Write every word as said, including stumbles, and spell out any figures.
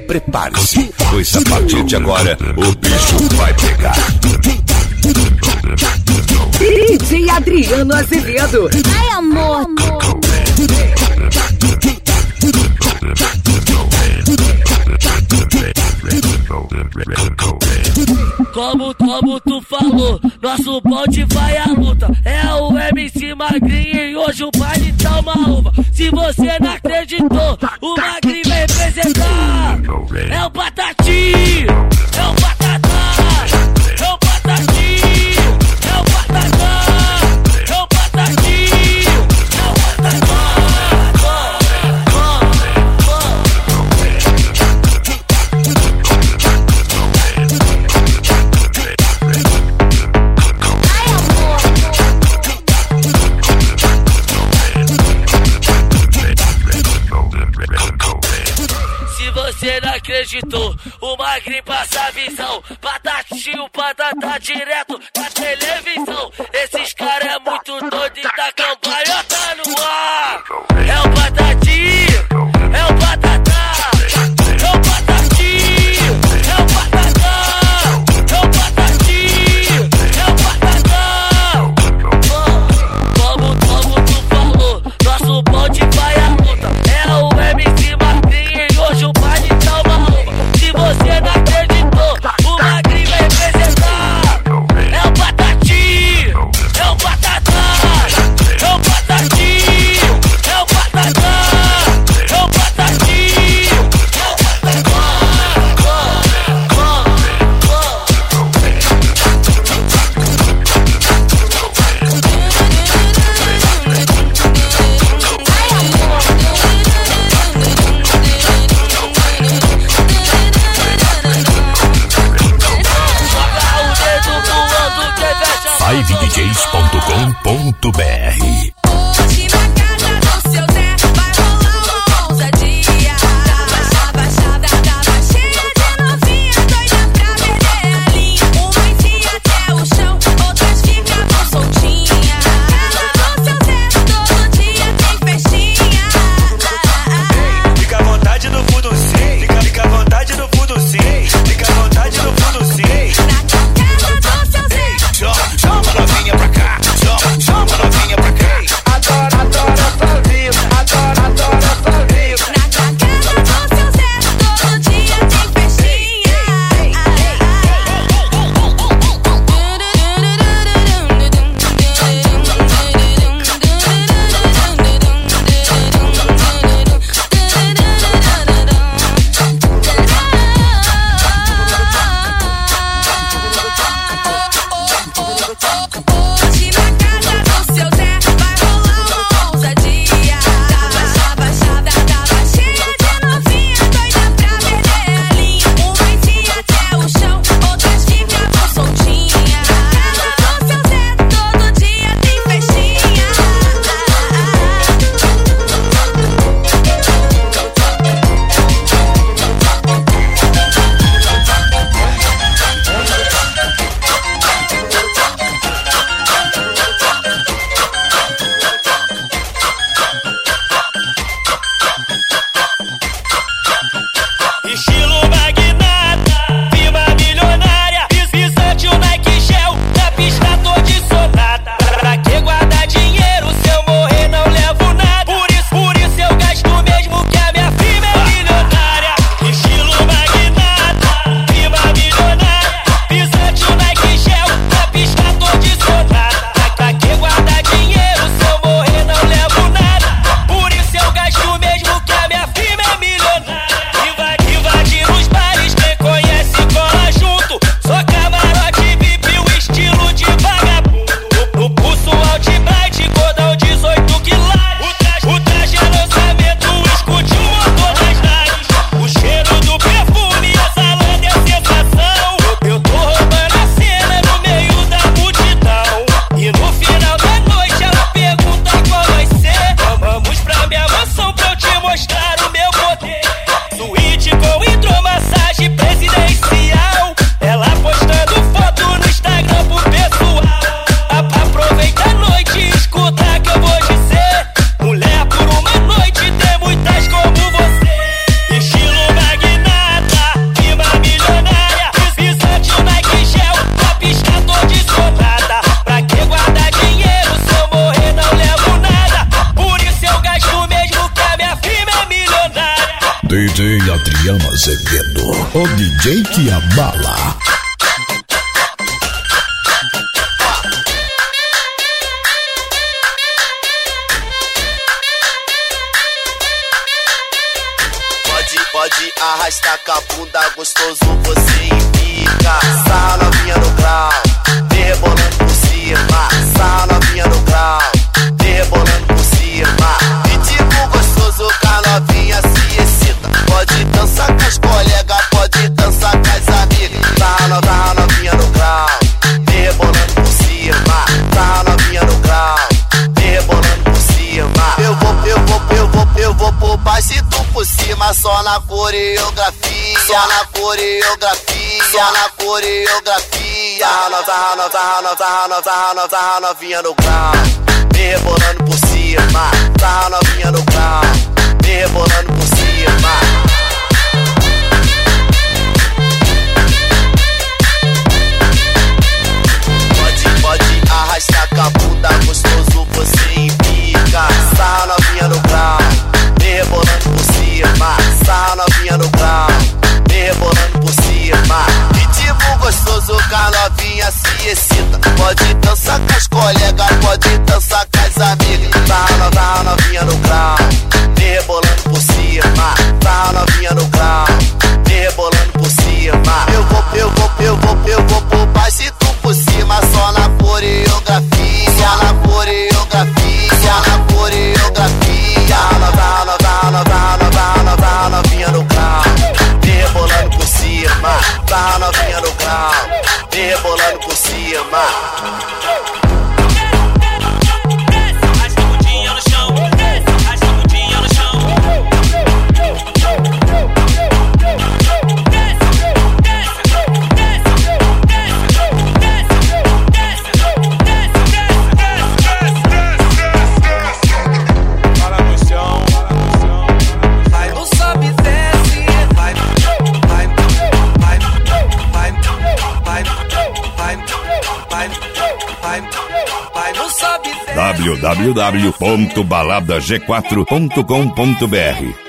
prepare-se, pois a partir de agora o bicho vai pegar. D J Adriano Azevedo. Ai, amor, amor. Como, como tu falou, nosso bonde vai à luta. É o M C Magrinho e hoje o baile tá uma uva. Se você não acreditou, o Magrinho vai representar. É o Patati, é o Patatá, é o Patati, é o Patatá, é o Patati, é o Patatá. Você não acreditou, o Magrinho passa a visão. Patatinho, patata direto na televisão. Esses caras é muito doido e tá cambalhota no ar. É o Patati, é o Patatá, é o Patati, é o Patatá, é o Patati, é o Patatá. Como, como tu falou, nosso bonde vai à luta. É o M C Magrinho e hoje o baile tá uma roupa. Se você não acreditou, o Magrinho vai representar. É o Patati, é o Patatá, é o Patati, é o Patatá. D J Adriano Azevedo, o D J que abala. Pode, pode arrastar com a bunda gostoso, você implica. Sarra novinha no grau, vem rebolando por cima. Sarra novinha no grau, vem rebolando por cima. Ritmo gostoso, com a novinha se excita. Pode dançar com as colegas, pode dançar com as amigas. Sarra novinha, novinha no grau, vem rebolando por cima. Sarra novinha no grau, vem rebolando por cima. Eu vou, eu vou, eu vou, eu vou por baixo e tu por cima, só na coreografia, só na coreografia, só na coreografia. Sarra novinha, sarra novinha, sarra novinha, sarra novinha, sarra novinha no grau, vem rebolando por cima. Sarra novinha no grau, vem rebolando por cima. Pode, pode arrastar com a bunda gostoso, você implica. Sarra novinha no grau, vem rebolando por cima. Sarra novinha no grau, vem rebolando por cima. Ritmo gostoso, com a novinha se excita. Pode dançar com as colegas, pode dançar com as amigas. Sarra novinha no grau, vem rebolando por cima. Sarra novinha no grau, vem rebolando por cima. Eu vou, eu vou, eu vou, eu vou por baixo e tu por cima, só na coreografia, só na coreografia, só na coreografia. Nova, nova, nova, nova, nova, novinha no grau, vem rebolando por cima. Sarra novinha no grau, vem rebolando por cima. w w w ponto balada g quatro ponto com ponto b r